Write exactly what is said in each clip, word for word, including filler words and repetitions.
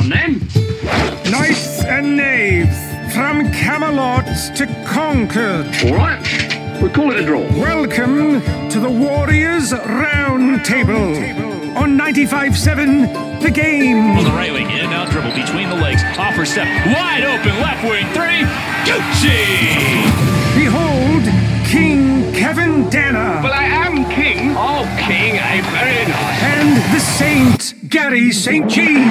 on, then. Knights and knaves, from Camelot to Concord. All right, we'll call it a draw. Welcome to the Warriors Round Table on ninety-five seven The Game. On the right wing, in and out dribble between the legs, off her step, wide open, left wing, three, Gucci! Behold, King Kevin Danner. Well, I am king. Oh, king, I'm very nice. And the Saint, Gary Saint Jean.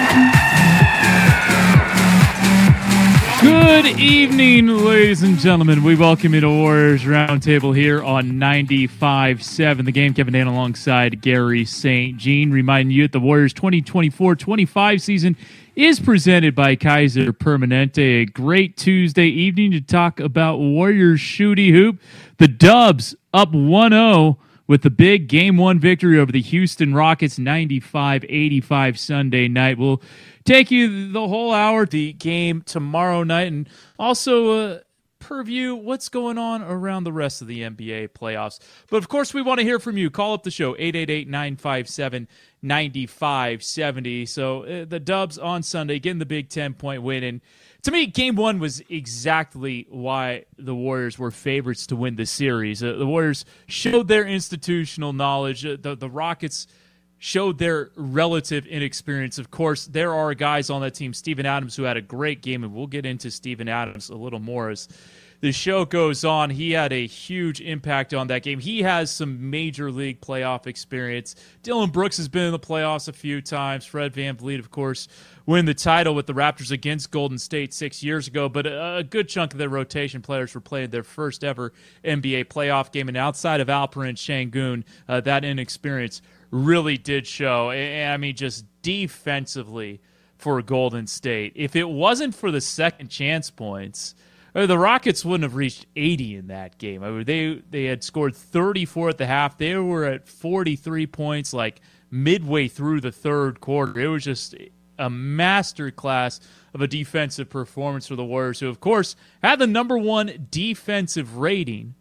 Good evening, ladies and gentlemen. We welcome you to Warriors Roundtable here on ninety-five seven The Game. Kevin Dan alongside Gary Saint Jean, reminding you that the Warriors twenty twenty-four twenty-five season is presented by Kaiser Permanente. A great Tuesday evening to talk about Warriors shooty hoop. The Dubs up one oh with the big game one victory over the Houston Rockets, ninety-five eighty-five Sunday night. We'll take you the whole hour, the game tomorrow night, and also uh, preview what's going on around the rest of the N B A playoffs. But, of course, we want to hear from you. Call up the show, eight eight eight, nine five seven, nine five seven zero. So uh, the Dubs on Sunday getting the big ten-point win. And to me, game one was exactly why the Warriors were favorites to win the series. Uh, the Warriors showed their institutional knowledge. Uh, the, the Rockets showed their relative inexperience. Of course, there are guys on that team, Steven Adams, who had a great game, and we'll get into Steven Adams a little more as the show goes on. He had a huge impact on that game. He has some major league playoff experience. Dylan Brooks has been in the playoffs a few times. Fred VanVleet, of course, win the title with the Raptors against Golden State six years ago, but a good chunk of their rotation players were playing their first ever N B A playoff game, and outside of Alperen Şengün, uh, that inexperience really did show. And I mean, just defensively for Golden State, if it wasn't for the second chance points, the Rockets wouldn't have reached eighty in that game. I mean, they they had scored thirty-four at the half. They were at forty-three points like midway through the third quarter. It was just a masterclass of a defensive performance for the Warriors, who, of course, had the number one defensive rating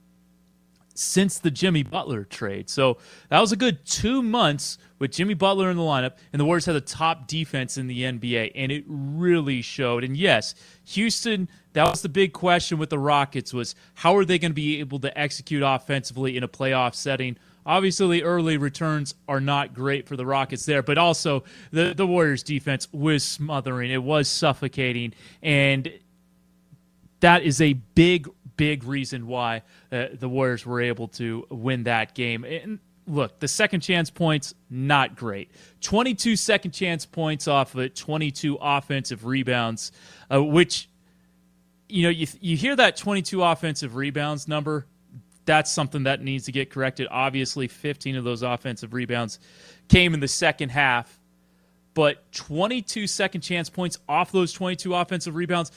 since the Jimmy Butler trade. So that was a good two months with Jimmy Butler in the lineup, and the Warriors had the top defense in the N B A, and it really showed. And yes, Houston, that was the big question with the Rockets, was how are they going to be able to execute offensively in a playoff setting? Obviously, the early returns are not great for the Rockets there, but also the, the Warriors' defense was smothering. It was suffocating, and that is a big, big reason why uh, the Warriors were able to win that game. And look, the second chance points, not great. twenty-two second chance points off of it, twenty-two offensive rebounds, uh, which, you know, you, you hear that twenty-two offensive rebounds number, that's something that needs to get corrected. Obviously, fifteen of those offensive rebounds came in the second half, but twenty-two second chance points off those twenty-two offensive rebounds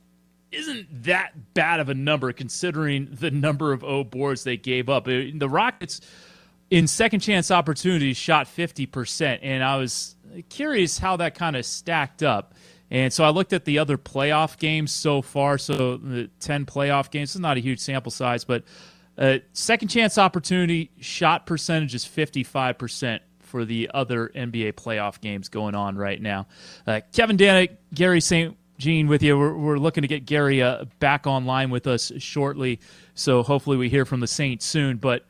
isn't that bad of a number considering the number of O boards they gave up. The Rockets, in second chance opportunities, shot fifty percent, and I was curious how that kind of stacked up. And so I looked at the other playoff games so far, so the ten playoff games. It's not a huge sample size, but uh, second chance opportunity shot percentage is fifty-five percent for the other N B A playoff games going on right now. Uh, Kevin Danick, Gary Saint Jean with you. We're, we're looking to get Gary uh, back online with us shortly, so hopefully we hear from the Saints soon. But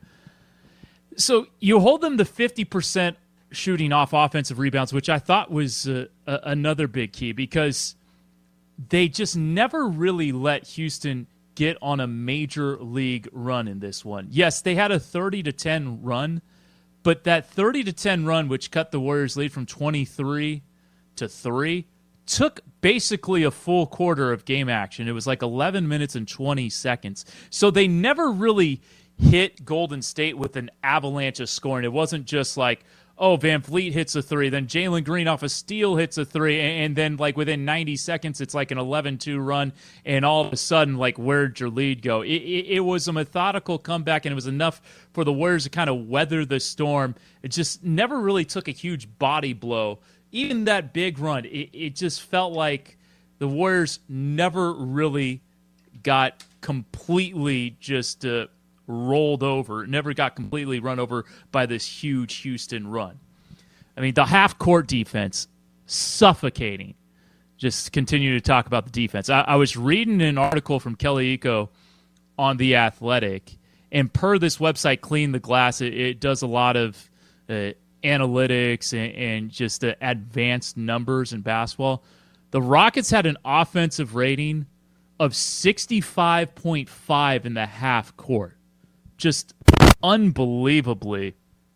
so you hold them to fifty percent shooting off offensive rebounds, which I thought was uh, a, another big key, because they just never really let Houston get on a major league run in this one. Yes, they had a thirty to ten run, but that thirty to ten run, which cut the Warriors' lead from twenty-three to three, took basically a full quarter of game action. It was like eleven minutes and twenty seconds. So they never really hit Golden State with an avalanche of scoring. It wasn't just like, oh, VanVleet hits a three, then Jalen Green off a steal hits a three, and then like within ninety seconds, it's like an eleven two run, and all of a sudden, like, where'd your lead go? It, it, it was a methodical comeback, and it was enough for the Warriors to kind of weather the storm. It just never really took a huge body blow. Even that big run, it, it just felt like the Warriors never really got completely just uh, rolled over, never got completely run over by this huge Houston run. I mean, the half-court defense, suffocating. Just continue to talk about the defense. I, I was reading an article from Kelly Iko on The Athletic, and per this website, Clean the Glass, it, it does a lot of uh, analytics and, and just uh, advanced numbers in basketball. The Rockets had an offensive rating of sixty-five point five in the half court. Just unbelievably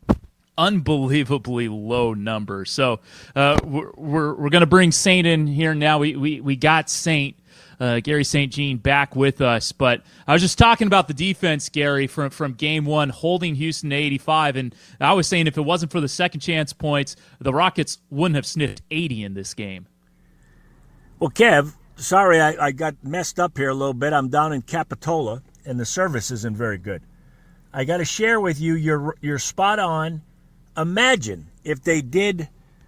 Unbelievably low number. So uh, we're we're, we're going to bring Saint in here now. We we we got Saint uh, Gary Saint Jean back with us, but I was just talking about the defense, Gary, from from game one, holding Houston to eighty-five, and I was saying if it wasn't for the second chance points, the Rockets wouldn't have sniffed eighty in this game. Well, Kev, sorry I, I got messed up here a little bit. I'm down in Capitola, and the service isn't very good. I got to share with you, you're you're spot on. Imagine if they did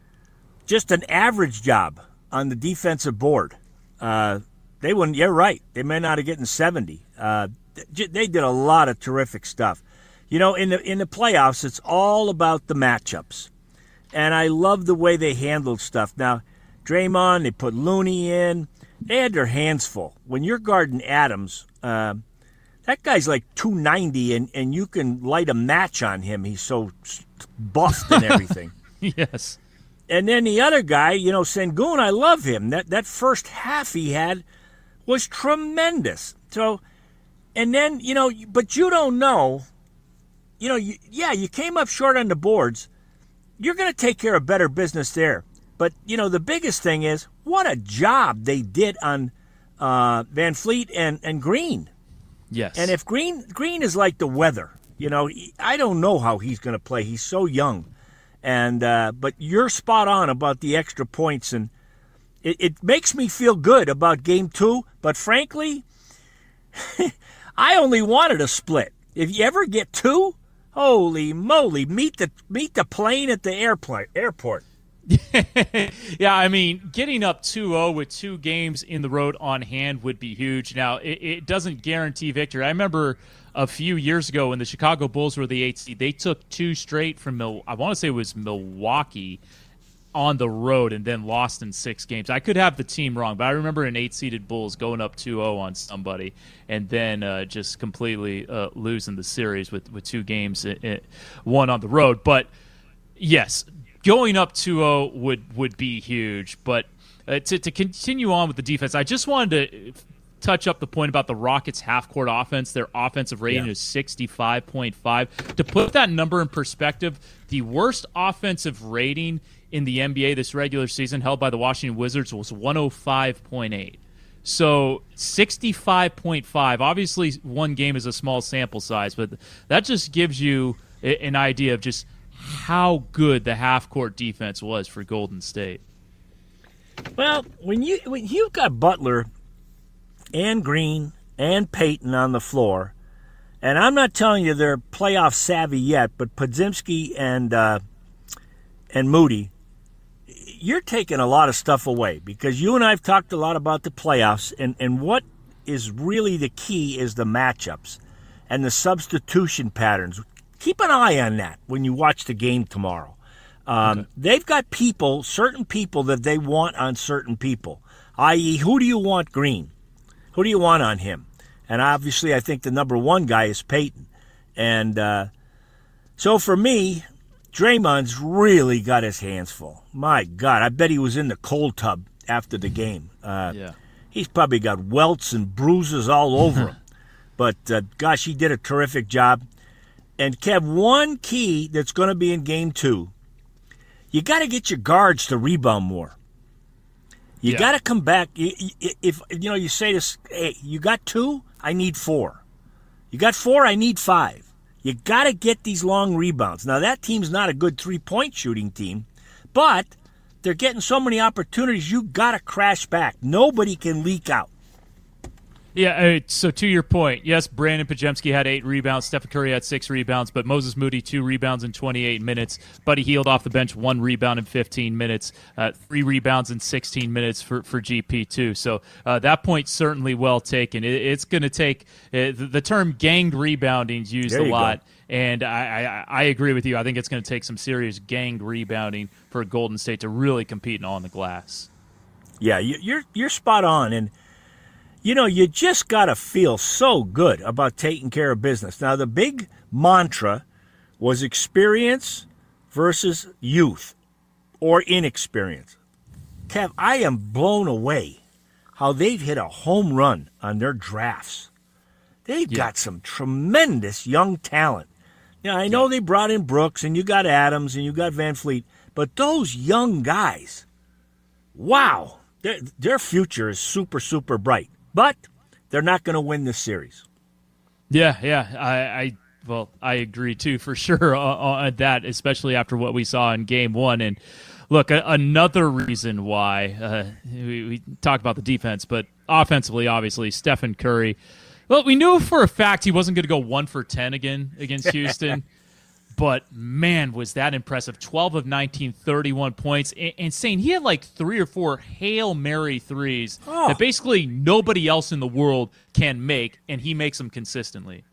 just an average job on the defensive board. Uh, they wouldn't. You're right. They may not have gotten seventy. Uh, they did a lot of terrific stuff. You know, in the in the playoffs, it's all about the matchups, and I love the way they handled stuff. Now, Draymond, they put Looney in. They had their hands full. When you're guarding Adams, uh, that guy's like two ninety, and, and you can light a match on him. He's so buffed and everything. Yes. And then the other guy, you know, Sengun, I love him. That that first half he had was tremendous. So, and then, you know, but you don't know, you know, you, yeah, you came up short on the boards. You're going to take care of better business there. But, you know, the biggest thing is what a job they did on uh, Van Fleet and, and Green. Yes. And if Green Green is like the weather, you know, I don't know how he's going to play. He's so young. And uh, but you're spot on about the extra points, and it, it makes me feel good about game two. But frankly, I only wanted a split. If you ever get two, holy moly, meet the meet the plane at the airplane airport. Yeah, I mean, getting up two oh with two games in the road on hand would be huge. Now, it, it doesn't guarantee victory. I remember a few years ago when the Chicago Bulls were the eighth seed, they took two straight from, Mil- I want to say it was Milwaukee, on the road and then lost in six games. I could have the team wrong, but I remember an eight-seeded Bulls going up two oh on somebody and then uh, just completely uh, losing the series with, with two games, it, it, one on the road. But, yes, going up two oh would, would be huge. But uh, to, to continue on with the defense, I just wanted to touch up the point about the Rockets' half-court offense. Their offensive rating yeah. is sixty-five point five. To put that number in perspective, the worst offensive rating in the N B A this regular season held by the Washington Wizards was one oh five point eight. So sixty-five point five. Obviously, one game is a small sample size, but that just gives you an idea of just how good the half-court defense was for Golden State. Well, when you when you've got Butler and Green and Payton on the floor, and I'm not telling you they're playoff savvy yet, but Podziemski and uh, and Moody, you're taking a lot of stuff away because you and I have talked a lot about the playoffs, and, and what is really the key is the matchups and the substitution patterns. Keep an eye on that when you watch the game tomorrow. Um, okay. They've got people, certain people that they want on certain people, that is, who do you want Green? Who do you want on him? And obviously I think the number one guy is Payton. And uh, so for me, Draymond's really got his hands full. My God, I bet he was in the cold tub after the game. Uh, yeah. He's probably got welts and bruises all over him. But, uh, gosh, he did a terrific job. And, Kev, one key that's going to be in game two, you got to get your guards to rebound more. You yeah. got to come back. If, you know, you say this, hey, you got two, I need four. You got four, I need five. You got to get these long rebounds. Now, that team's not a good three-point shooting team, but they're getting so many opportunities, you got to crash back. Nobody can leak out. Yeah, so to your point, yes, Brandon Podziemski had eight rebounds, Stephen Curry had six rebounds, but Moses Moody, two rebounds in twenty-eight minutes. Buddy Hield off the bench, one rebound in fifteen minutes, uh, three rebounds in sixteen minutes for, for G P, too. So uh, that point's certainly well taken. It, it's going to take uh, – the, the term ganged rebounding is used a lot. Go. And I, I, I agree with you. I think it's going to take some serious gang rebounding for Golden State to really compete on the glass. Yeah, you, you're you're spot on. And, you know, you just got to feel so good about taking care of business. Now, the big mantra was experience versus youth or inexperience. Kev, I am blown away how they've hit a home run on their drafts. They've yeah. got some tremendous young talent. Yeah, I know yeah. they brought in Brooks, and you got Adams, and you got Van Fleet, but those young guys, wow, their, their future is super, super bright. But they're not going to win this series. Yeah, yeah, I, I well, I agree too for sure on that, especially after what we saw in Game One. And look, a, another reason why uh, we, we talk about the defense, but offensively, obviously, Stephen Curry. Well, we knew for a fact he wasn't going to go one for ten again against Houston, but man, was that impressive. twelve of nineteen, thirty-one points. And, and saying he had like three or four Hail Mary threes oh. that basically nobody else in the world can make, and he makes them consistently.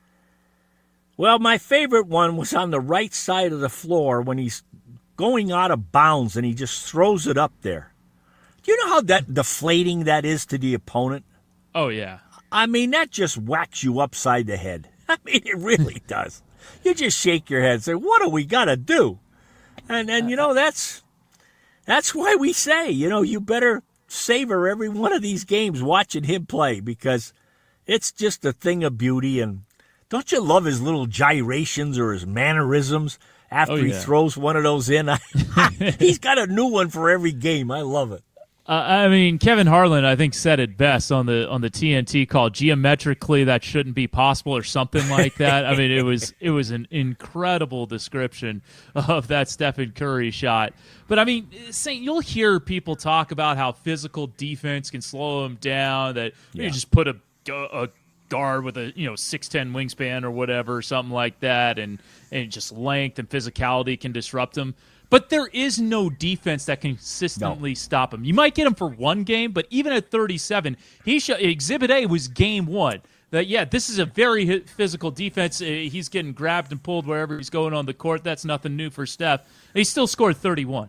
Well, my favorite one was on the right side of the floor when he's going out of bounds and he just throws it up there. Do you know how that deflating that is to the opponent? Oh, yeah. I mean, that just whacks you upside the head. I mean, it really does. You just shake your head and say, what do we got to do? And, and you know, that's that's why we say, you know, you better savor every one of these games watching him play because it's just a thing of beauty. And don't you love his little gyrations or his mannerisms after oh, yeah. he throws one of those in? He's got a new one for every game. I love it. Uh, I mean, Kevin Harlan, I think, said it best on the on the T N T call. Geometrically, that shouldn't be possible, or something like that. I mean, it was it was an incredible description of that Stephen Curry shot. But I mean, Saint, you'll hear people talk about how physical defense can slow him down. That yeah. you just put a, a guard with a you know six ten wingspan or whatever, something like that, and and just length and physicality can disrupt him. But there is no defense that can consistently no. stop him. You might get him for one game, but even at thirty-seven, he sh- Exhibit A was game one. That yeah, this is a very physical defense. He's getting grabbed and pulled wherever he's going on the court. That's nothing new for Steph. He still scored thirty-one.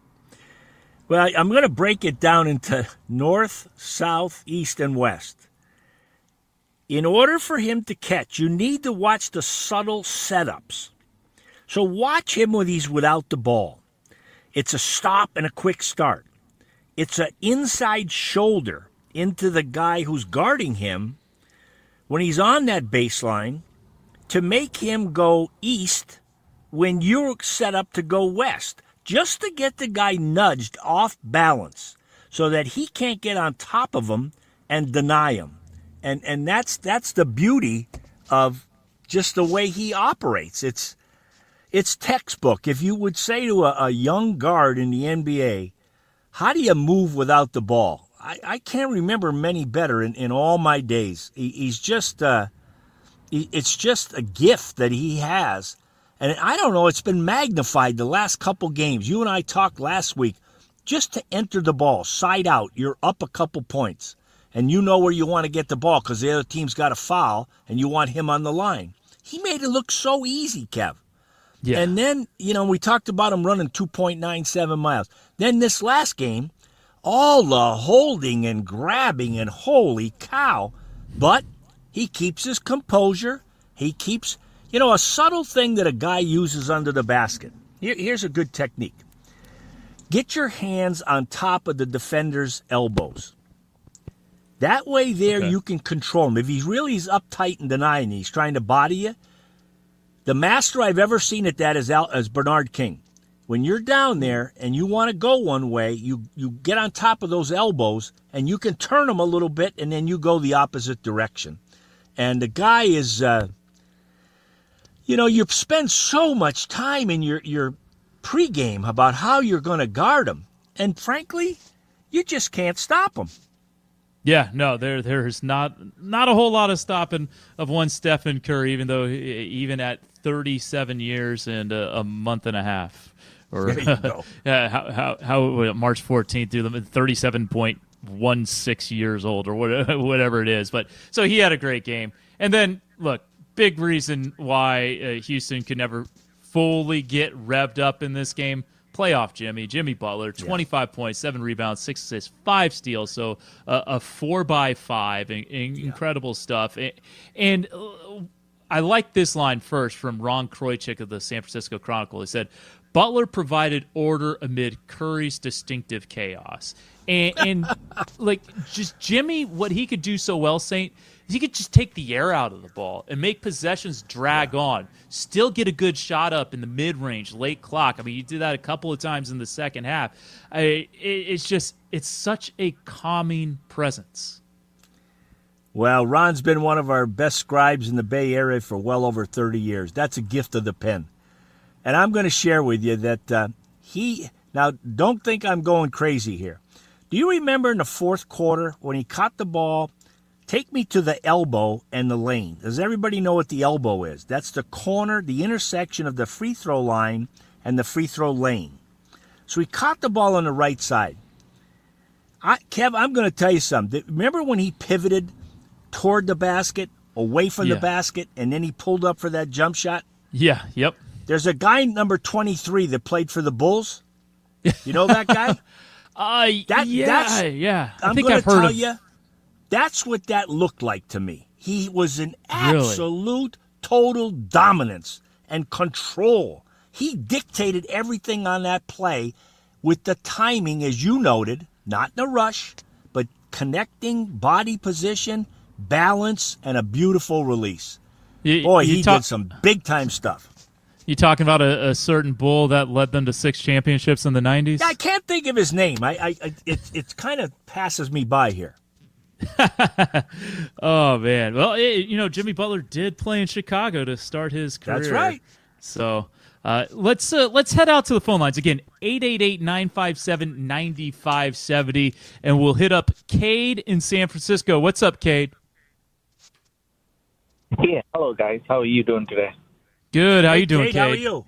Well, I'm going to break it down into north, south, east, and west. In order for him to catch, you need to watch the subtle setups. So watch him when he's without the ball. It's a stop and a quick start. It's an inside shoulder into the guy who's guarding him when he's on that baseline to make him go east when you're set up to go west, just to get the guy nudged off balance so that he can't get on top of him and deny him. And and that's that's the beauty of just the way he operates. It's It's textbook. If you would say to a, a young guard in the N B A, how do you move without the ball? I, I can't remember many better in, in all my days. He, he's just, uh, he, it's just a gift that he has. And I don't know, it's been magnified the last couple games. You and I talked last week, just to enter the ball, side out, you're up a couple points. And you know where you want to get the ball because the other team's got a foul and you want him on the line. He made it look so easy, Kev. Yeah. And then, you know, we talked about him running two point nine seven miles. Then this last game, all the holding and grabbing and holy cow. But he keeps his composure. He keeps, you know, a subtle thing that a guy uses under the basket. Here, here's a good technique. Get your hands on top of the defender's elbows. That way there okay. you can control him. If he really is uptight and denying, he's trying to body you. The master I've ever seen at that is, Al, is Bernard King. When you're down there and you want to go one way, you, you get on top of those elbows and you can turn them a little bit and then you go the opposite direction. And the guy is, uh, you know, you spend so much time in your, your pregame about how you're going to guard him. And frankly, you just can't stop him. Yeah, no, there there's not not a whole lot of stopping of one Stephen Curry, even though even at thirty-seven years and a, a month and a half, or there you go. yeah, how how how March fourteenth through them thirty-seven point one six years old or whatever, whatever it is. But so he had a great game, and then look, big reason why uh, Houston could never fully get revved up in this game. Playoff Jimmy, Jimmy Butler, twenty-five yeah. points, seven rebounds, six assists, five steals, so uh, a four by five, and, and yeah. incredible stuff. And, and uh, I like this line first from Ron Kroichik of the San Francisco Chronicle. He said, Butler provided order amid Curry's distinctive chaos. And, and like, just Jimmy, what he could do so well, Saint, is he could just take the air out of the ball and make possessions drag yeah. on, still get a good shot up in the mid-range, late clock. I mean, he did that a couple of times in the second half. I, it, it's just, it's such a calming presence. Well, Ron's been one of our best scribes in the Bay Area for well over thirty years. That's a gift of the pen. And I'm going to share with you that uh, he, now don't think I'm going crazy here. Do you remember in the fourth quarter when he caught the ball, take me to the elbow and the lane? Does everybody know what the elbow is? That's the corner, the intersection of the free throw line and the free throw lane. So he caught the ball on the right side. I, Kev, I'm going to tell you something. Remember when he pivoted toward the basket, away from yeah. the basket, and then he pulled up for that jump shot? Yeah, yep. There's a guy number twenty-three that played for the Bulls. You know that guy? uh, that, yeah, that's, yeah. I I'm think gonna I've heard tell of... you, that's what that looked like to me. He was in absolute, really? total dominance and control. He dictated everything on that play with the timing, as you noted, not in a rush, but connecting, body position, balance, and a beautiful release. You, Boy, you he talk- did some big-time stuff. You talking about a, a certain Bull that led them to six championships in the nineties? I can't think of his name. I, I, I it, it kind of passes me by here. Oh man, well, it, you know, Jimmy Butler did play in Chicago to start his career. That's right. So uh, let's uh, let's head out to the phone lines again. eight eight eight, nine five seven, nine five seven zero, and we'll hit up Cade in San Francisco. What's up, Cade? Yeah, hello guys. How are you doing today? Good. How hey, you doing, Cade? Cade? How are you?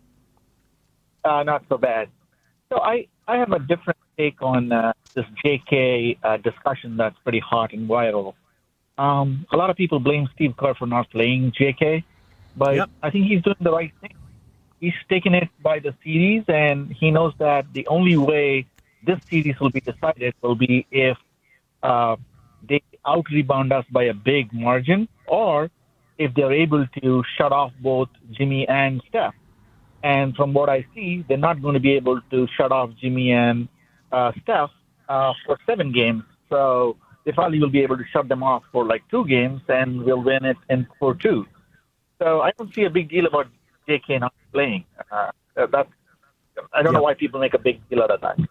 Uh, not so bad. So I, I have a different take on uh, this J K uh, discussion that's pretty hot and viral. Um, a lot of people blame Steve Kerr for not playing J K, but yep. I think he's doing the right thing. He's taken it by the series, and he knows that the only way this series will be decided will be if uh, they out-rebound us by a big margin, or if they're able to shut off both Jimmy and Steph. And from what I see, they're not going to be able to shut off Jimmy and uh, Steph uh, for seven games. So they probably will be able to shut them off for like two games, and we'll win it in for two. So I don't see a big deal about J K not playing. Uh, that's, I don't yeah. know why people make a big deal out of that.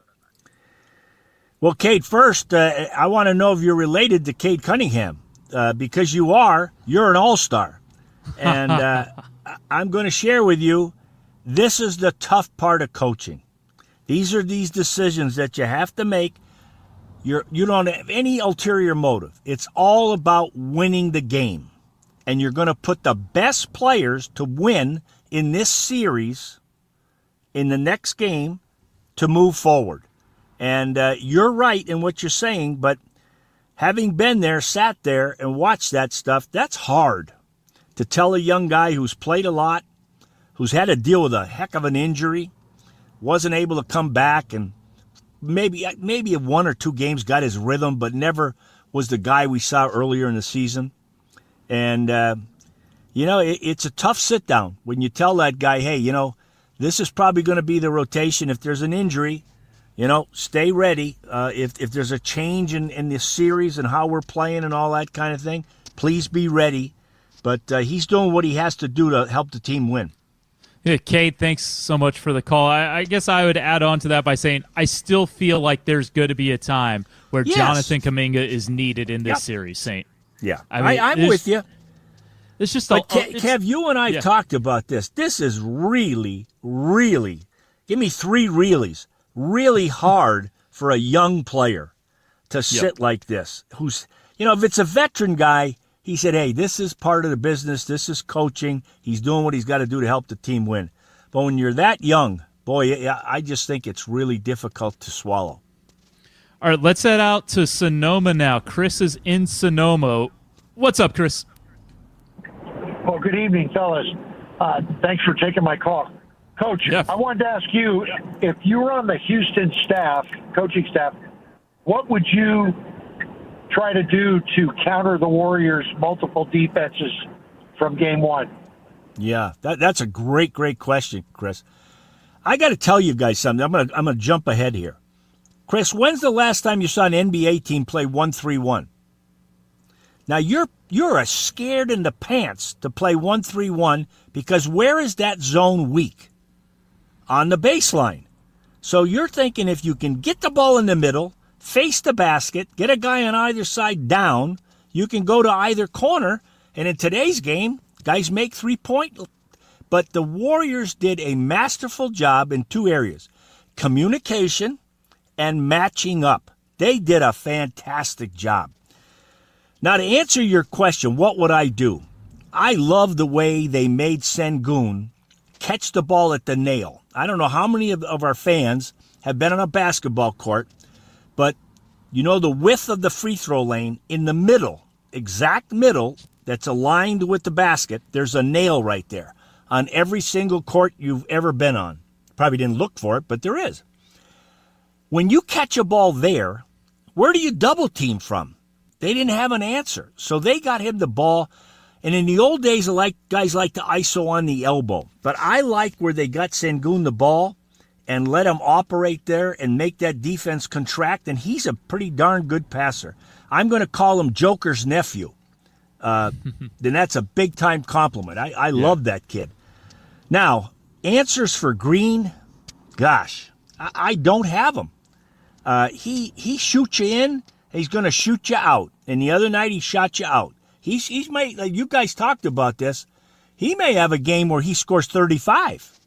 Well, Cade, first, uh, I want to know if you're related to Cade Cunningham. Uh, because you are, you're an all-star. And uh, I'm going to share with you, this is the tough part of coaching. These are these decisions that you have to make. You're, you don't have any ulterior motive. It's all about winning the game. And you're going to put the best players to win in this series, in the next game, to move forward. And uh, you're right in what you're saying, but having been there, sat there, and watched that stuff, that's hard to tell a young guy who's played a lot, who's had to deal with a heck of an injury, wasn't able to come back, and maybe maybe one or two games got his rhythm, but never was the guy we saw earlier in the season. And, uh, you know, it, it's a tough sit-down when you tell that guy, hey, you know, this is probably going to be the rotation if there's an injury. You know, stay ready. Uh, if if there's a change in, in this series and how we're playing and all that kind of thing, please be ready. But uh, he's doing what he has to do to help the team win. Yeah, Kate, thanks so much for the call. I, I guess I would add on to that by saying I still feel like there's going to be a time where yes. Jonathan Kuminga is needed in this yep. series, Saint. Yeah, I mean, I, I'm with you. It's just but a, Kev, Kev, you and I yeah. talked about this. This is really, really, give me three reallys. Really hard for a young player to sit yep. like this. Who's, you know, if it's a veteran guy, he said, hey, this is part of the business. This is coaching. He's doing what he's got to do to help the team win. But when you're that young, boy, I just think it's really difficult to swallow. All right, let's head out to Sonoma now. Chris is in Sonoma. What's up, Chris? Well, good evening, fellas. Uh, thanks for taking my call. Coach, Yeah. I wanted to ask you, if you were on the Houston staff, coaching staff, what would you try to do to counter the Warriors' multiple defenses from game one? Yeah, that, that's a great, great question, Chris. I got to tell you guys something. I'm going to I'm gonna jump ahead here. Chris, when's the last time you saw an N B A team play one three one? Now, you're you're a scared in the pants to play one three one because where is that zone weak? On the baseline. So you're thinking if you can get the ball in the middle, face the basket, get a guy on either side down, you can go to either corner, and in today's game, guys make three-point. But the Warriors did a masterful job in two areas, communication and matching up. They did a fantastic job. Now, to answer your question, what would I do? I love the way they made Sengun catch the ball at the nail. I don't know how many of, of our fans have been on a basketball court, but you know the width of the free throw lane in the middle, exact middle, that's aligned with the basket, there's a nail right there on every single court you've ever been on. Probably didn't look for it, but there is. When you catch a ball there, where do you double team from? They didn't have an answer. So they got him the ball. And in the old days, like guys like to I S O on the elbow. But I like where they got Sengun the ball and let him operate there and make that defense contract. And he's a pretty darn good passer. I'm going to call him Joker's nephew. Uh, then that's a big-time compliment. I, I yeah. love that kid. Now, answers for Green, gosh, I, I don't have them. Uh, he, he shoots you in, he's going to shoot you out. And the other night, he shot you out. He's he's may like you guys talked about this. He may have a game where he scores thirty-five,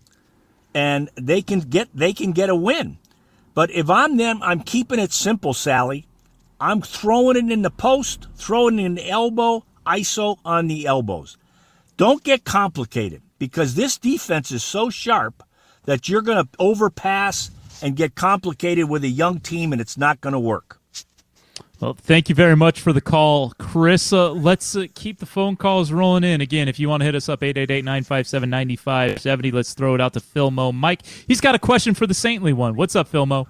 and they can get they can get a win. But if I'm them, I'm keeping it simple, Sally. I'm throwing it in the post, throwing it in the elbow, I S O on the elbows. Don't get complicated because this defense is so sharp that you're going to overpass and get complicated with a young team, and it's not going to work. Well, thank you very much for the call, Chris. Uh, let's uh, keep the phone calls rolling in. Again, if you want to hit us up, eight eight eight, nine five seven, nine five seven zero. Let's throw it out to Philmo. Mike, he's got a question for the Saintly one. What's up, Philmo?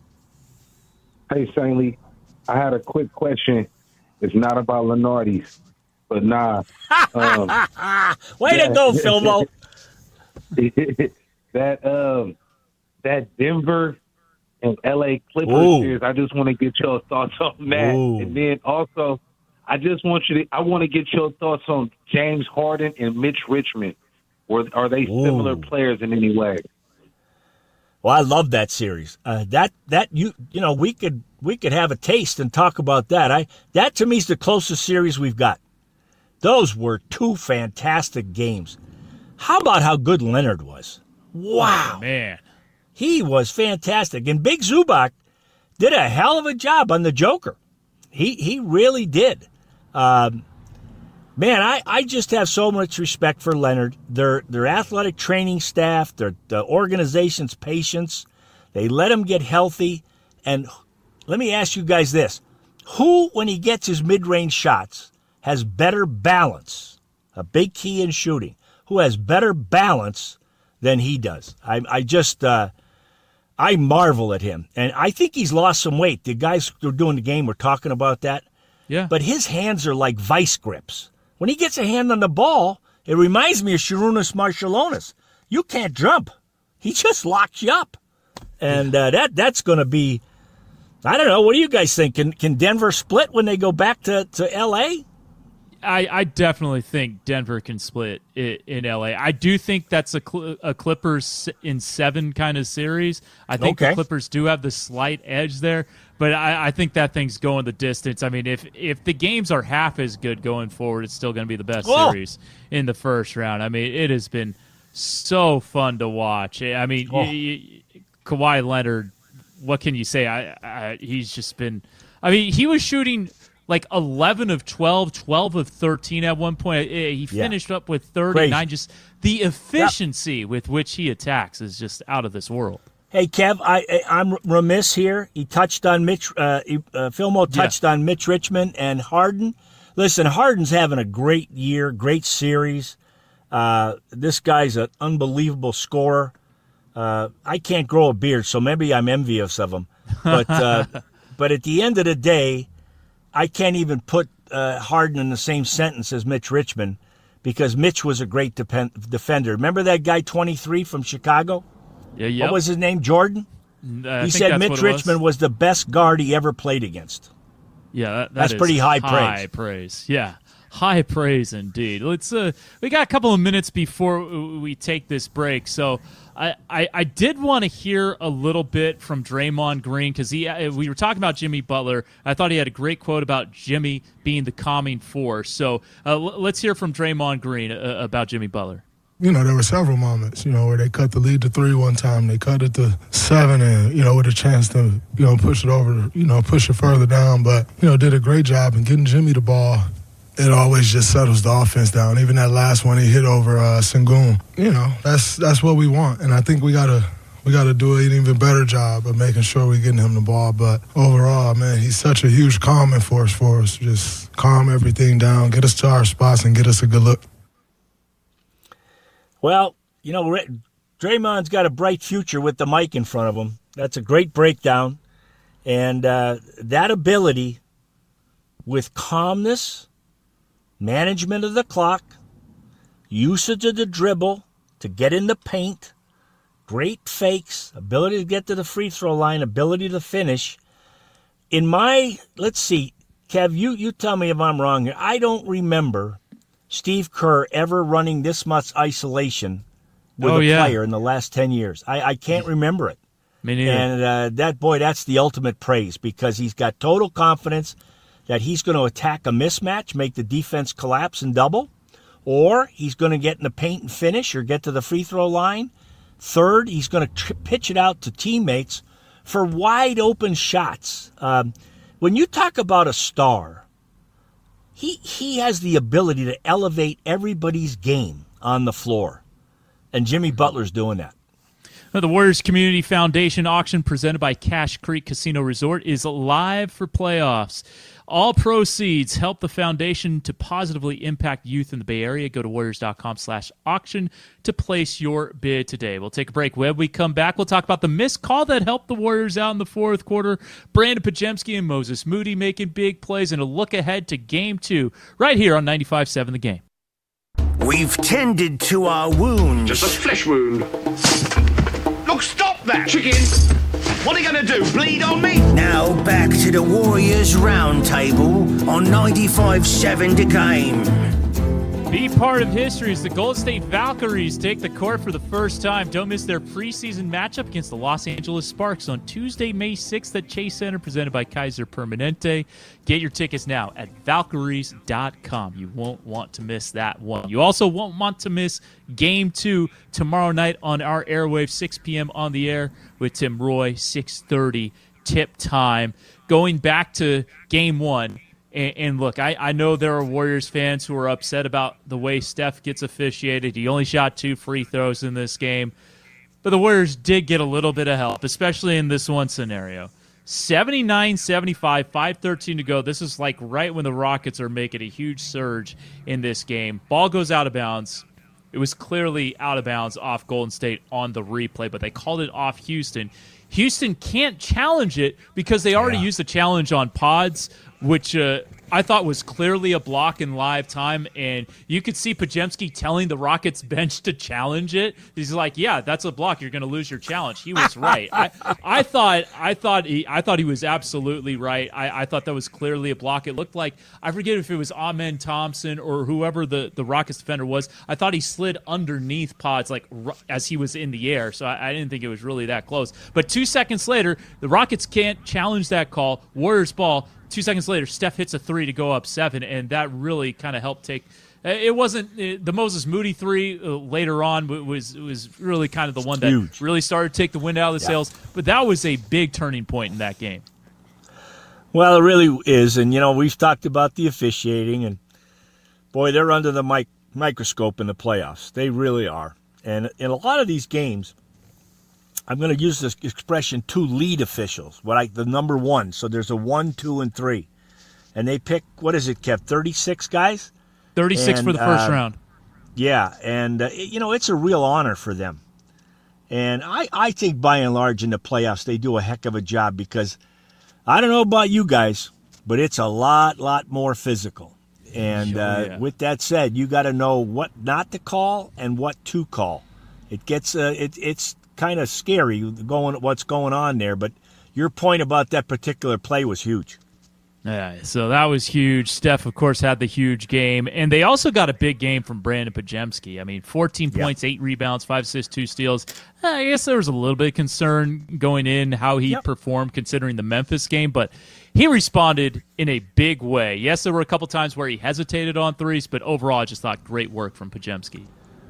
Hey, Saintly. I had a quick question. It's not about Lenardi's, but nah. Um, Way to go, Philmo. that um, that Denver and L A Clippers Ooh. series, I just want to get your thoughts on that. Ooh. And then also, I just want you to, I want to get your thoughts on James Harden and Mitch Richmond. Or are they Ooh. similar players in any way? Well, I love that series. Uh, that that you you know we could we could have a taste and talk about that. I that to me is the closest series we've got. Those were two fantastic games. How about how good Leonard was? Wow, oh, man, he was fantastic. And Big Zubac did a hell of a job on the Joker. He he really did. Um, man, I, I just have so much respect for Leonard. Their their athletic training staff, their the organization's patience. They let him get healthy. And let me ask you guys this. Who, when he gets his mid-range shots, has better balance? A big key in shooting. Who has better balance than he does? I, I just, uh, I marvel at him. And I think he's lost some weight. The guys who are doing the game were talking about that. Yeah. But his hands are like vice grips. When he gets a hand on the ball, it reminds me of Sharunas Marciulionis. You can't jump. He just locks you up. And uh, that that's going to be, I don't know, what do you guys think? Can, can Denver split when they go back to, to L A? I, I definitely think Denver can split in, in L A. I do think that's a, Cl- a Clippers in seven kind of series. I think okay. the Clippers do have the slight edge there, but I, I think that thing's going the distance. I mean, if if the games are half as good going forward, it's still going to be the best Whoa. series in the first round. I mean, it has been so fun to watch. I mean, Oh. y- y- Kawhi Leonard, what can you say? I, I he's just been. I mean, he was shooting like eleven of twelve, twelve of thirteen at one point. He finished yeah. up with thirty-nine. Crazy. Just the efficiency yep. with which he attacks is just out of this world. Hey, Kev, I, I, I'm remiss here. He touched on Mitch. Uh, he, uh, Philmo touched yeah. on Mitch Richmond and Harden. Listen, Harden's having a great year, great series. Uh, this guy's an unbelievable scorer. Uh, I can't grow a beard, so maybe I'm envious of him. But uh, but at the end of the day, I can't even put uh, Harden in the same sentence as Mitch Richmond because Mitch was a great depend- defender. Remember that guy, twenty-three, from Chicago? Yeah, yeah. What was his name, Jordan? Uh, he said Mitch Richmond was. was the best guard he ever played against. Yeah, that, that that's is pretty high, high praise. praise. Yeah, high praise indeed. Let's. Uh, we got a couple of minutes before we take this break, so I, I, I did want to hear a little bit from Draymond Green because he. We were talking about Jimmy Butler. I thought he had a great quote about Jimmy being the calming force. So uh, l- let's hear from Draymond Green uh, about Jimmy Butler. You know, there were several moments, you know, where they cut the lead to three one time, they cut it to seven, and, you know, with a chance to, you know, push it over, you know, push it further down. But, you know, did a great job in getting Jimmy the ball. It always just settles the offense down. Even that last one he hit over uh, Sengun, you know, that's that's what we want. And I think we gotta we gotta do an even better job of making sure we're getting him the ball. But overall, man, he's such a huge calming force for us. Just calm everything down, get us to our spots, and get us a good look. Well, you know, Draymond's got a bright future with the mic in front of him. That's a great breakdown. And uh, that ability with calmness, management of the clock, usage of the dribble to get in the paint, great fakes, ability to get to the free throw line, ability to finish. In my, let's see, Kev, you, you tell me if I'm wrong here. I don't remember Steve Kerr ever running this much isolation with oh, a yeah. player in the last ten years. I, I can't remember it. Me neither. And uh, that, boy, that's the ultimate praise because he's got total confidence that he's going to attack a mismatch, make the defense collapse and double, or he's going to get in the paint and finish or get to the free throw line. Third, he's going to tr- pitch it out to teammates for wide open shots. Um, when you talk about a star, He he has the ability to elevate everybody's game on the floor, and Jimmy Butler's doing that. The Warriors Community Foundation auction presented by Cache Creek Casino Resort is live for playoffs. All proceeds help the foundation to positively impact youth in the Bay Area. Go to warriors.com slash auction to place your bid today. We'll take a break. When we come back, we'll talk about the missed call that helped the Warriors out in the fourth quarter. Brandon Pajemski and Moses Moody making big plays, and a look ahead to game two right here on ninety-five seven The Game. We've tended to our wounds. Just a flesh wound. Look, stop that! Chicken! What are you going to do, bleed on me? Now back to the Warriors Roundtable on ninety-five seven The Game. Be part of history as the Golden State Valkyries take the court for the first time. Don't miss their preseason matchup against the Los Angeles Sparks on Tuesday, May sixth at Chase Center, presented by Kaiser Permanente. Get your tickets now at valkyries dot com. You won't want to miss that one. You also won't want to miss Game two tomorrow night on our airwaves, six p.m. on the air with Tim Roy, six thirty tip time. Going back to Game one, And, and look, I, I know there are Warriors fans who are upset about the way Steph gets officiated. He only shot two free throws in this game. But the Warriors did get a little bit of help, especially in this one scenario. seventy-nine seventy-five, five thirteen to go. This is like right when the Rockets are making a huge surge in this game. Ball goes out of bounds. It was clearly out of bounds off Golden State on the replay, but they called it off Houston. Houston can't challenge it because they already yeah. used the challenge on pods, which uh, I thought was clearly a block in live time, and you could see Pajemski telling the Rockets bench to challenge it. He's like, "Yeah, that's a block. You're going to lose your challenge." He was right. I, I thought, I thought, he, I thought he was absolutely right. I, I thought that was clearly a block. It looked like, I forget if it was Amen Thompson or whoever the, the Rockets defender was. I thought he slid underneath pods like as he was in the air, so I, I didn't think it was really that close. But two seconds later, the Rockets can't challenge that call. Warriors ball. Two seconds later, Steph hits a three to go up seven, and that really kind of helped take. It wasn't the Moses Moody three uh, later on was was really kind of the one that Huge. really started to take the wind out of the yeah. sails. But that was a big turning point in that game. Well, it really is, and you know we've talked about the officiating, and boy, they're under the mic- microscope in the playoffs. They really are, and in a lot of these games. I'm going to use this expression, two lead officials, what I, the number one. So there's a one, two, and three. and they pick, what is it, Kev, thirty-six guys? thirty-six and, for the first uh, round. Yeah, and, uh, you know, it's a real honor for them. And I, I think by and large in the playoffs they do a heck of a job because I don't know about you guys, but it's a lot, lot more physical. And Sure, uh, yeah. with that said, you got to know what not to call and what to call. It gets uh, it, it's kind of scary going what's going on there. But your point about that particular play was huge. Yeah, so that was huge. Steph, of course, had the huge game. And they also got a big game from Brandon Podziemski. I mean, fourteen Yeah. points, eight rebounds, five assists, two steals. Uh, I guess there was a little bit of concern going in how he Yep. performed considering the Memphis game, but he responded in a big way. Yes, there were a couple times where he hesitated on threes, but overall I just thought great work from Podziemski.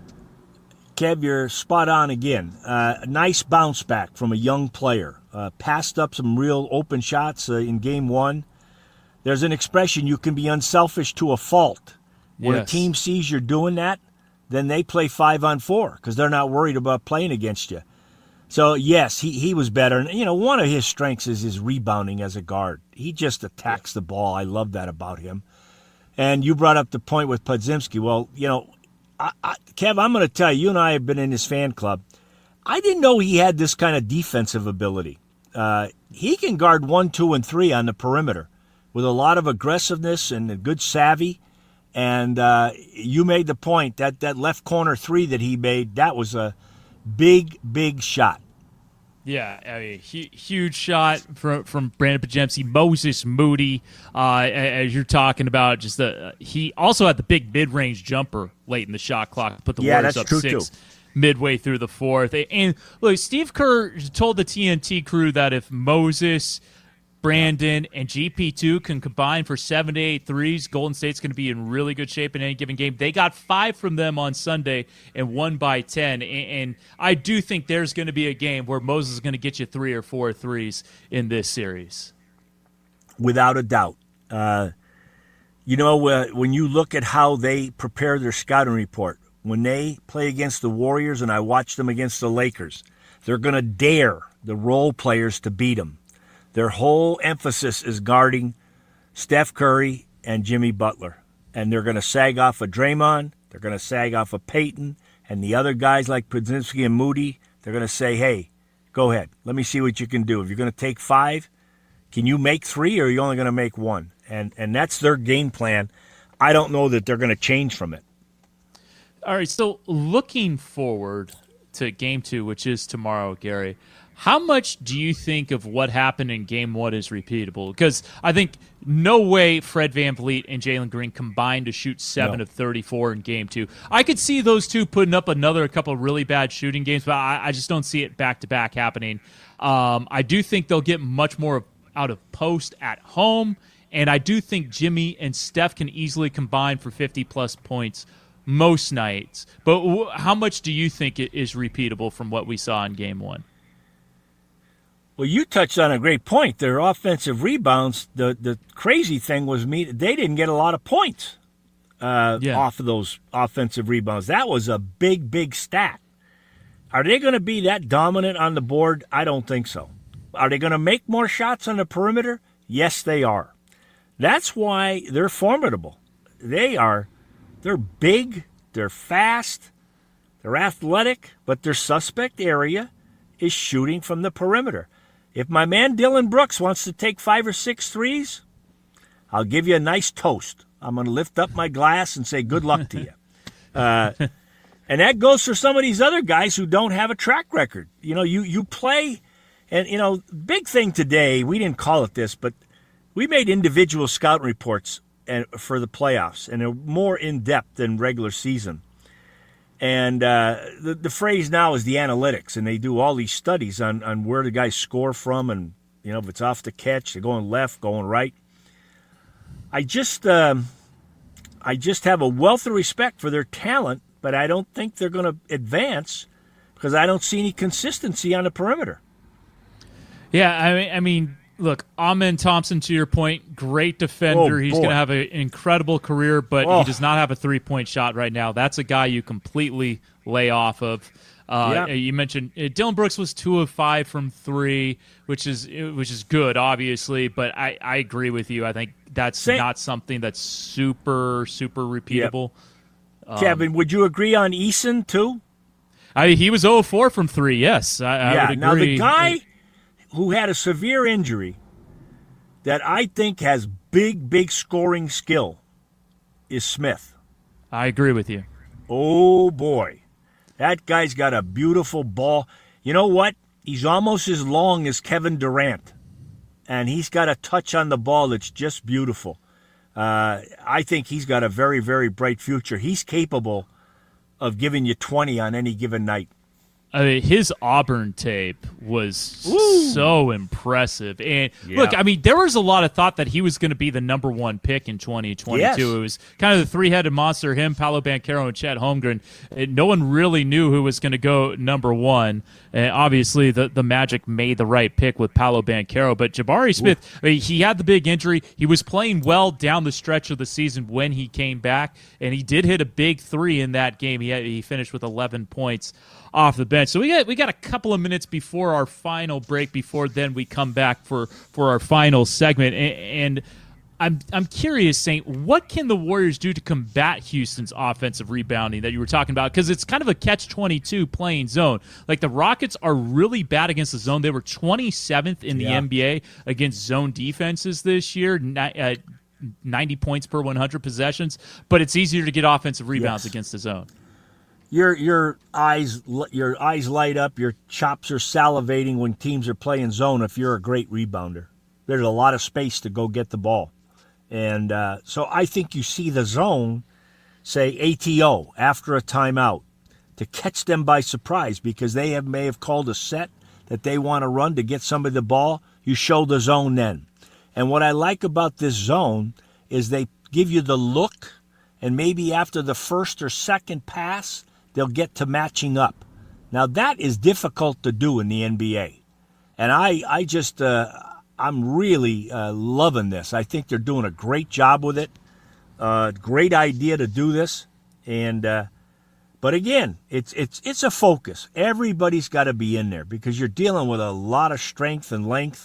Kev, you're spot on again. Uh, a nice bounce back from a young player. Uh, passed up some real open shots uh, in game one. There's an expression, you can be unselfish to a fault. When Yes. a team sees you're doing that, then they play five on four because they're not worried about playing against you. So, yes, he, he was better. And, you know, one of his strengths is his rebounding as a guard. He just attacks the ball. I love that about him. And you brought up the point with Podziemski. Well, you know, I, I, Kev, I'm going to tell you, you and I have been in his fan club. I didn't know he had this kind of defensive ability. Uh, he can guard one, two, and three on the perimeter with a lot of aggressiveness and a good savvy. And uh, you made the point that that left corner three that he made, that was a big, big shot. Yeah, I mean, hu- huge shot from from Brandon Podziemski. Moses Moody, uh, as you're talking about, just the he also had the big mid range jumper late in the shot clock to put the Yeah, Warriors that's up true, six too. midway through the fourth. And look, Steve Kerr told the T N T crew that if Moses, Brandon, and G P two can combine for seven to eight threes, Golden State's going to be in really good shape in any given game. They got five from them on Sunday and won by ten. And, and I do think there's going to be a game where Moses is going to get you three or four threes in this series. Without a doubt. Uh, you know, uh, when you look at how they prepare their scouting report, when they play against the Warriors, and I watch them against the Lakers, they're going to dare the role players to beat them. Their whole emphasis is guarding Steph Curry and Jimmy Butler. And they're going to sag off of Draymond. They're going to sag off of Peyton. And the other guys like Podziemski and Moody, they're going to say, hey, go ahead. Let me see what you can do. If you're going to take five, can you make three or are you only going to make one? And and that's their game plan. I don't know that they're going to change from it. All right, so looking forward to game two, which is tomorrow, Gary, how much do you think of what happened in game one is repeatable? Because I think no way Fred VanVleet and Jalen Green combined to shoot seven No. of thirty-four in game two. I could see those two putting up another couple of really bad shooting games, but I, I just don't see it back-to-back happening. Um, I do think they'll get much more out of post at home, and I do think Jimmy and Steph can easily combine for fifty-plus points most nights. But w- how much do you think it is repeatable from what we saw in game one? Well, you touched on a great point. Their offensive rebounds, the, the crazy thing was me they didn't get a lot of points uh, Yeah. off of those offensive rebounds. That was a big, big stat. Are they going to be that dominant on the board? I don't think so. Are they going to make more shots on the perimeter? Yes, they are. That's why they're formidable. They are, they're big, they're fast, they're athletic, but their suspect area is shooting from the perimeter. If my man Dylan Brooks wants to take five or six threes, I'll give you a nice toast. I'm going to lift up my glass and say good luck to you. Uh, and that goes for some of these other guys who don't have a track record. You know, you, you play, and, you know, big thing today, we didn't call it this, but we made individual scout reports and, for the playoffs, and they're more in-depth than regular season. And uh, the, the phrase now is the analytics, and they do all these studies on, on where the guys score from and, you know, if it's off the catch, they're going left, going right. I just um, I just have a wealth of respect for their talent, but I don't think they're going to advance because I don't see any consistency on the perimeter. Yeah, I mean, I mean, look, Amen Thompson, to your point, great defender. Oh, He's boy. going to have an incredible career, but Oh. he does not have a three-point shot right now. That's a guy you completely lay off of. Uh, Yeah. You mentioned uh, Dylan Brooks was two of five from three, which is which is good, obviously. But I, I agree with you. I think that's Same. not something that's super super repeatable. Um, Kevin, would you agree on Eason too? I, he was zero of four from three. Yes, I, I yeah. would Now the agree. guy who had a severe injury that I think has big big scoring skill is Smith. I agree with you. Oh boy. That guy's got a beautiful ball. You know what? He's almost as long as Kevin Durant. And he's got a touch on the ball that's just beautiful. Uh, I think he's got a very, very bright future. He's capable of giving you twenty on any given night. I mean, his Auburn tape was Woo. so impressive. And Yeah. look, I mean, there was a lot of thought that he was going to be the number one pick in twenty twenty-two. Yes. It was kind of the three-headed monster, him, Paolo Banchero, and Chet Holmgren. And no one really knew who was going to go number one. And obviously, the, the Magic made the right pick with Paolo Banchero. But Jabari Smith, I mean, he had the big injury. He was playing well down the stretch of the season when he came back, and he did hit a big three in that game. He had, he finished with eleven points off the bench. So we got we got a couple of minutes before our final break. Before then, we come back for, for our final segment. And, and I'm I'm curious, Saint, what can the Warriors do to combat Houston's offensive rebounding that you were talking about? Because it's kind of a catch twenty-two playing zone. Like the Rockets are really bad against the zone. They were twenty-seventh in the Yeah. N B A against zone defenses this year. Ni- uh, ninety points per one hundred possessions, but it's easier to get offensive rebounds Yes. against the zone. Your your eyes your eyes light up. Your chops are salivating when teams are playing zone. If you're a great rebounder, there's a lot of space to go get the ball, and uh, so I think you see the zone, say A T O after a timeout, to catch them by surprise because they have may have called a set that they want to run to get somebody the ball. You show the zone then, and what I like about this zone is they give you the look, and maybe after the first or second pass, they'll get to matching up. Now, that is difficult to do in the N B A. And I, I just, uh, I'm really uh, loving this. I think they're doing a great job with it. Uh, great idea to do this. And, uh, but again, it's, it's, it's a focus. Everybody's got to be in there because you're dealing with a lot of strength and length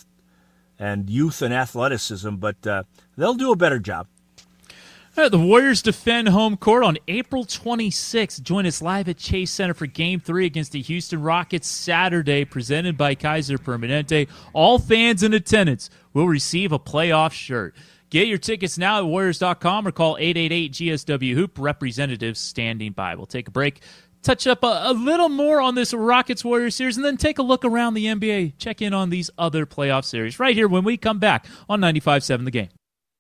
and youth and athleticism, but uh, they'll do a better job. Uh, the Warriors defend home court on April twenty-sixth. Join us live at Chase Center for Game three against the Houston Rockets Saturday, presented by Kaiser Permanente. All fans in attendance will receive a playoff shirt. Get your tickets now at Warriors dot com or call eight eight eight G S W Hoop. Representatives standing by. We'll take a break, touch up a, a little more on this Rockets-Warriors series, and then take a look around the N B A. Check in on these other playoff series right here when we come back on ninety-five seven The Game.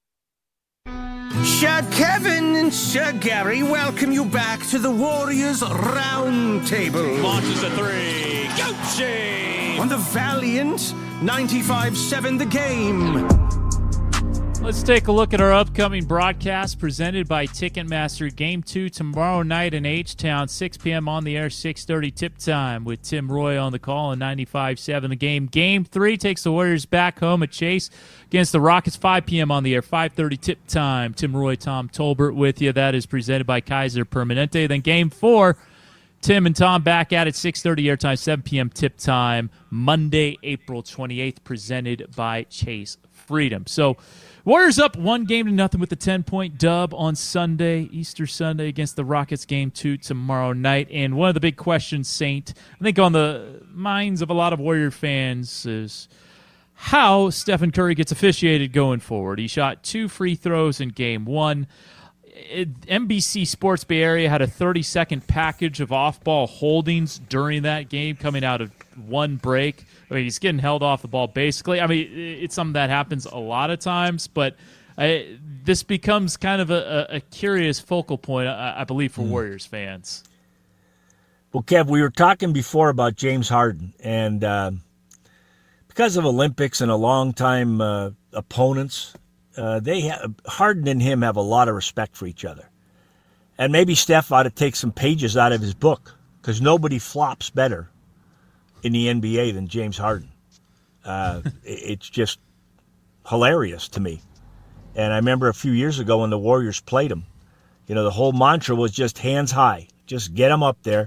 Sir Kevin and Sir Gary welcome you back to the Warriors Round Table. Launches a three. Gucci! On the valiant ninety-five seven The Game. Let's take a look at our upcoming broadcast presented by Ticketmaster. Game two tomorrow night in H-Town, six p.m. on the air, six thirty tip time with Tim Roy on the call on ninety-five seven The Game. Game three takes the Warriors back home at Chase against the Rockets, five p.m. on the air, five thirty tip time. Tim Roy, Tom Tolbert with you. That is presented by Kaiser Permanente. Then game four, Tim and Tom back at it, six thirty airtime, seven p.m. tip time, Monday, April twenty-eighth, presented by Chase Freedom. So Warriors up one game to nothing with the ten-point dub on Sunday, Easter Sunday, against the Rockets. Game two tomorrow night. And one of the big questions, Saint, I think on the minds of a lot of Warrior fans is how Stephen Curry gets officiated going forward. He shot two free throws in game one. It, N B C Sports Bay Area had a thirty-second package of off-ball holdings during that game coming out of one break. I mean, he's getting held off the ball basically. I mean, it's something that happens a lot of times, but I, this becomes kind of a, a curious focal point, I, I believe, for mm. Warriors fans. Well, Kev, we were talking before about James Harden, and uh, because of Olympics and a long-time uh, opponents, uh, they have, Harden and him have a lot of respect for each other. And maybe Steph ought to take some pages out of his book because nobody flops better in the N B A than James Harden. Uh, it's just hilarious to me. And I remember a few years ago when the Warriors played him, you know, the whole mantra was just hands high. Just get them up there.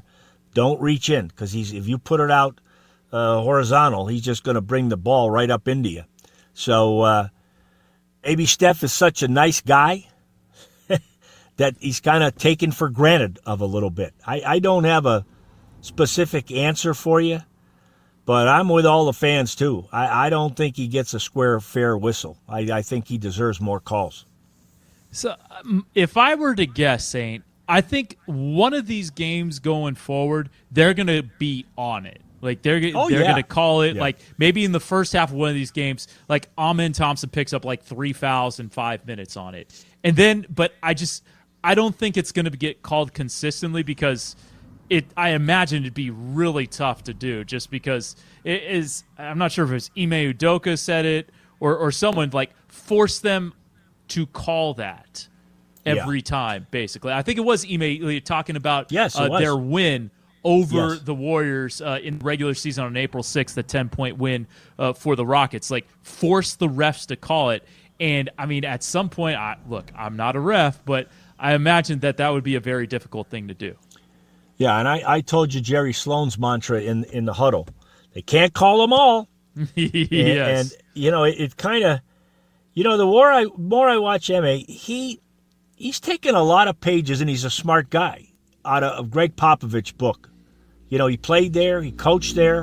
Don't reach in because he's if you put it out uh, horizontal, he's just going to bring the ball right up into you. So uh, maybe Steph is such a nice guy that he's kind of taken for granted of a little bit. I, I don't have a specific answer for you, but I'm with all the fans too. I, I don't think he gets a square, fair whistle. I, I think he deserves more calls. So um, if I were to guess, Saint, I think one of these games going forward, they're going to be on it. Like they're oh, they're yeah. going to call it yeah. like maybe in the first half of one of these games, like Amen Thompson picks up like three fouls in five minutes on it, and then but I just I don't think it's going to get called consistently because it. I imagine it'd be really tough to do just because it is. I'm not sure if it's Ime Udoka said it or or someone like force them to call that every yeah. time. Basically, I think it was Ime talking about yes, uh, was. their win over yes. the Warriors uh, in regular season on April sixth, the ten-point win uh, for the Rockets. Like, force the refs to call it. And, I mean, at some point, I, look, I'm not a ref, but I imagine that that would be a very difficult thing to do. Yeah, and I, I told you Jerry Sloan's mantra in, in the huddle. They can't call them all. yes. And, and, you know, it, it kind of, you know, the more I, more I watch M A, he he's taken a lot of pages, and he's a smart guy, out of, of Greg Popovich's book. You know, he played there, he coached there,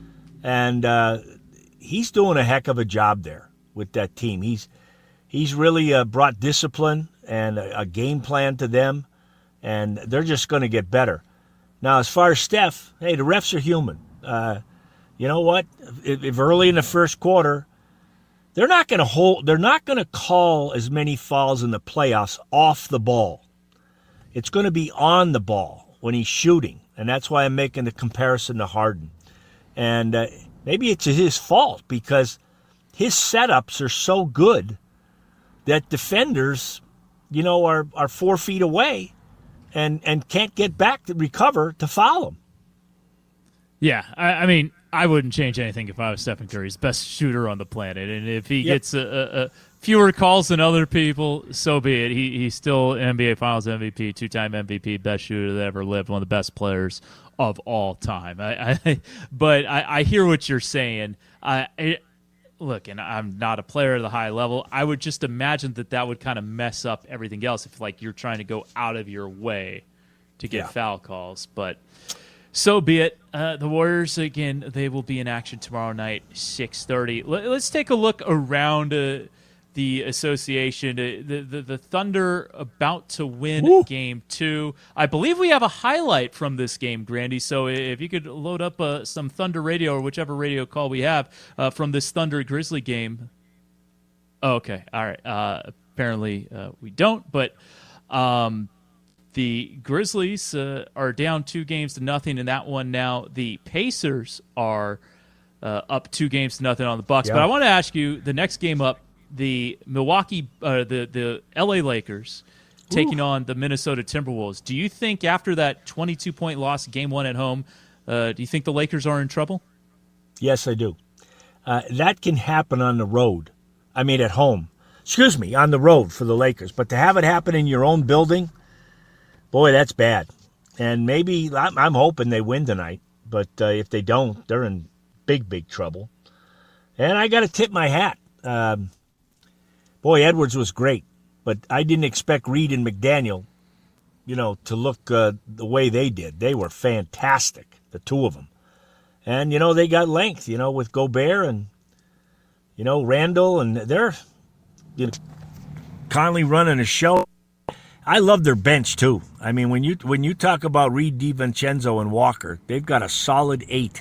and uh, he's doing a heck of a job there with that team. He's he's really uh, brought discipline and a, a game plan to them, and they're just going to get better. Now, as far as Steph, hey, the refs are human. Uh, you know what? If, if early in the first quarter, they're not going to hold. They're not going to call as many fouls in the playoffs off the ball. It's going to be on the ball when he's shooting. And that's why I'm making the comparison to Harden. And uh, maybe it's his fault because his setups are so good that defenders, you know, are, are four feet away and, and can't get back to recover to foul him. Yeah, I, I mean, I wouldn't change anything if I was Stephen Curry's best shooter on the planet. And if he yep. gets a, a, a fewer calls than other people, so be it. He He's still N B A Finals M V P, two-time M V P, best shooter that ever lived, one of the best players of all time. I, I But I, I hear what you're saying. I, I Look, and I'm not a player at the high level. I would just imagine that that would kind of mess up everything else if, like, you're trying to go out of your way to get yeah. foul calls. But so be it. Uh, the Warriors, again, they will be in action tomorrow night, six thirty. Let's take a look around uh, the association. Uh, the, the the Thunder about to win Woo. game two. I believe we have a highlight from this game, Grandy. So if you could load up uh, some Thunder radio or whichever radio call we have uh, from this Thunder Grizzly game. Oh, okay. All right. Uh, apparently uh, we don't, but um, the Grizzlies uh, are down two games to nothing in that one now. The Pacers are uh, up two games to nothing on the Bucks. Yeah. But I want to ask you, the next game up, the Milwaukee, uh, the the L A Lakers taking Ooh. on the Minnesota Timberwolves. Do you think after that twenty-two point loss, game one at home, uh, do you think the Lakers are in trouble? Yes, I do. Uh, that can happen on the road. I mean, at home. Excuse me, on the road for the Lakers. But to have it happen in your own building, boy, that's bad. And maybe I'm, I'm hoping they win tonight. But uh, if they don't, they're in big, big trouble. And I got to tip my hat. Um, Boy, Edwards was great, but I didn't expect Reed and McDaniel, you know, to look uh, the way they did. They were fantastic, the two of them. And, you know, they got length, you know, with Gobert and, you know, Randall, and they're, you know, Conley running a show. I love their bench, too. I mean, when you when you talk about Reed, DiVincenzo, and Walker, they've got a solid eight.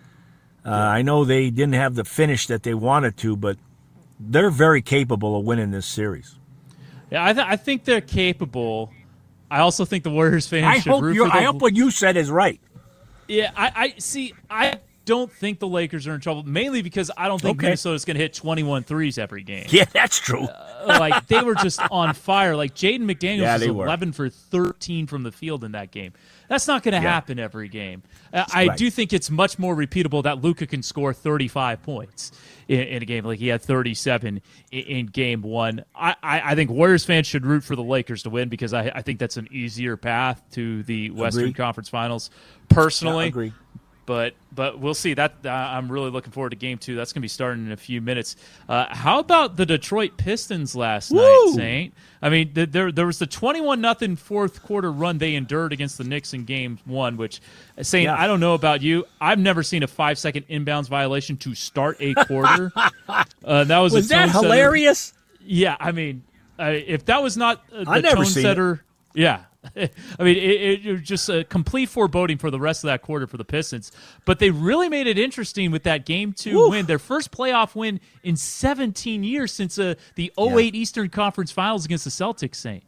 Uh, yeah. I know they didn't have the finish that they wanted to, but they're very capable of winning this series. Yeah, I, th- I think they're capable. I also think the Warriors fans I should hope root you. for the... I hope what you said is right. Yeah, I, I see. I don't think the Lakers are in trouble, mainly because I don't think Okay. Minnesota's going to hit twenty-one threes every game. Yeah, that's true. Uh, like, they were just on fire. Like, Jaden McDaniels Yeah, was they were. eleven for thirteen from the field in that game. That's not going to Yeah. happen every game. Uh, I right. do think it's much more repeatable that Luka can score thirty-five points in, in a game. Like, he had thirty-seven in, in game one. I, I, I think Warriors fans should root for the Lakers to win because I, I think that's an easier path to the Western Agree. Conference Finals, personally. Yeah, agree. But but we'll see. That uh, I'm really looking forward to game two. That's going to be starting in a few minutes. Uh, how about the Detroit Pistons last Woo! night, Saint? I mean, th- there there was the twenty-one nothing fourth quarter run they endured against the Knicks in game one, which, Saint, Yeah. I don't know about you. I've never seen a five-second inbounds violation to start a quarter. uh, that was Was a that tone setter. hilarious? Yeah, I mean, uh, if that was not uh, the I've never tone seen it. setter, yeah. I mean, it, it was just a complete foreboding for the rest of that quarter for the Pistons. But they really made it interesting with that game two Woof. win, their first playoff win in seventeen years since uh, the oh eight Eastern Conference Finals against the Celtics, Saint.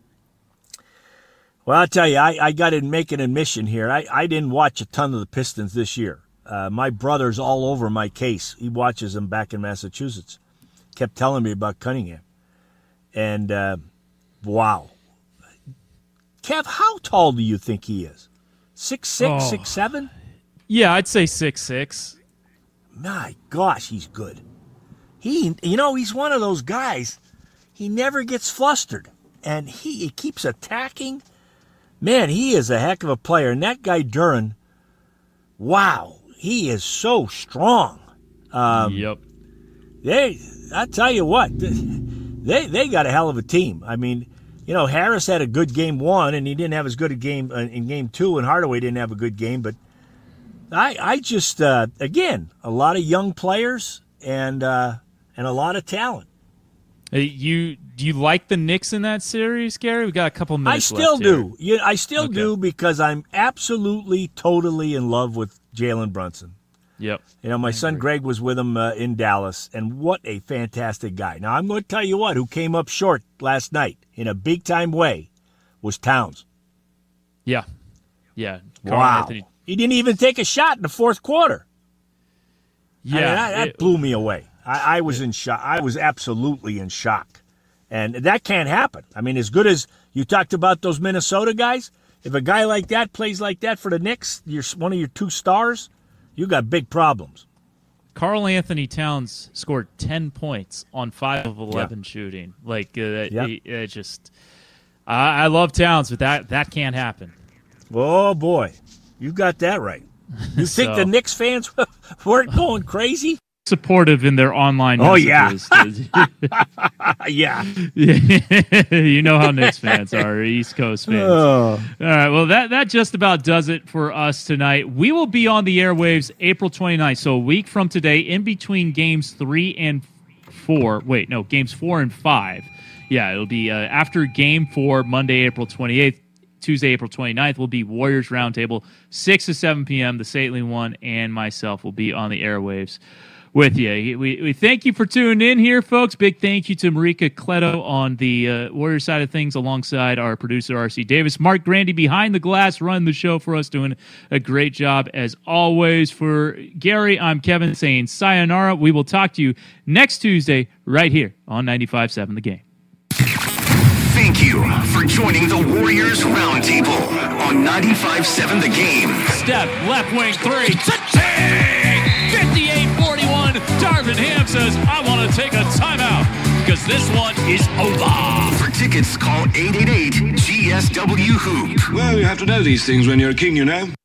Well, I'll tell you, I, I got to make an admission here. I, I didn't watch a ton of the Pistons this year. Uh, my brother's all over my case. He watches them back in Massachusetts. Kept telling me about Cunningham. And, uh, wow. Kev, how tall do you think he is? Six six, Oh. six seven? Yeah, I'd say six six. My gosh, he's good. He, you know, he's one of those guys. He never gets flustered, and he, he keeps attacking. Man, he is a heck of a player. And that guy Duran, wow, he is so strong. Um, yep. They, I tell you what, they they got a hell of a team. I mean, you know, Harris had a good game one, and he didn't have as good a game uh, in game two, and Hardaway didn't have a good game. But I, I just, uh, again, a lot of young players and uh, and a lot of talent. Hey, you do you like the Knicks in that series, Gary? We got a couple I minutes. still left here. do. Yeah, I still Okay. do because I'm absolutely, totally in love with Jalen Brunson. Yep. You know, my son Greg was with him uh, in Dallas, and what a fantastic guy. Now, I'm going to tell you what, who came up short last night in a big-time way was Towns. Yeah. Yeah. Karl Wow. Anthony. He didn't even take a shot in the fourth quarter. Yeah. I mean, that, that it- blew me away. I, I was in shock. I was absolutely in shock. And that can't happen. I mean, as good as you talked about those Minnesota guys, if a guy like that plays like that for the Knicks, you're one of your two stars, you got big problems. Karl Anthony Towns scored ten points on five of eleven shooting. Like, uh, Yeah. it, it just, I, I love Towns, but that, that can't happen. Oh, boy. You got that right. You think So- the Knicks fans weren't going crazy? Supportive in their online Oh, yeah. messages. Yeah. You know how Knicks fans are, East Coast fans. Oh. All right, well, that, that just about does it for us tonight. We will be on the airwaves April twenty-ninth, so a week from today, in between games three and four. Wait, no, games four and five. Yeah, it'll be uh, after game four, Monday, April twenty-eighth. Tuesday, April twenty-ninth, will be Warriors Roundtable, six to seven p.m. The Saintly One and myself will be on the airwaves with you. We, we thank you for tuning in here, folks. Big thank you to Marika Cleto on the uh, Warriors side of things, alongside our producer, R C Davis. Mark Grandy behind the glass, running the show for us, doing a great job as always. For Gary, I'm Kevin saying sayonara. We will talk to you next Tuesday right here on ninety-five seven The Game. Thank you for joining the Warriors Roundtable on ninety-five seven The Game. Step, left wing three. fifty-eight forty-one. Darvin Ham says, I want to take a timeout because this one is over. For tickets, call eight eight eight G S W Hoop. Well, you have to know these things when you're a king, you know.